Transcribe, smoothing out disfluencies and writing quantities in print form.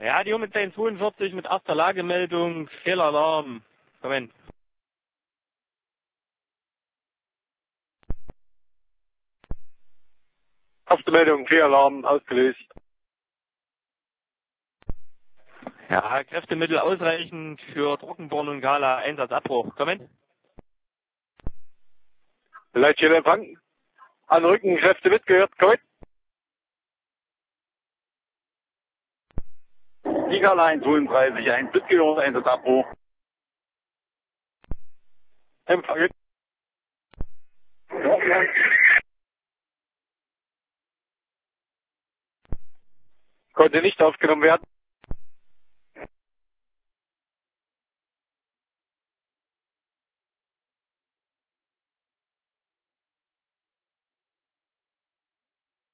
Radio mit 1042 mit erster Lagemeldung, Fehlalarm. Moment. Erste Meldung, Fehlalarm ausgelöst. Ja, Kräftemittel ausreichend für Trockenborn und Gala, Einsatzabbruch. Moment. Leitstelle empfangen. Anrücken, Kräfte mitgehört, kommt. Siegerl 132, 1 mitgehört, Einsatzabbruch. Empfangen. Konnte nicht aufgenommen werden.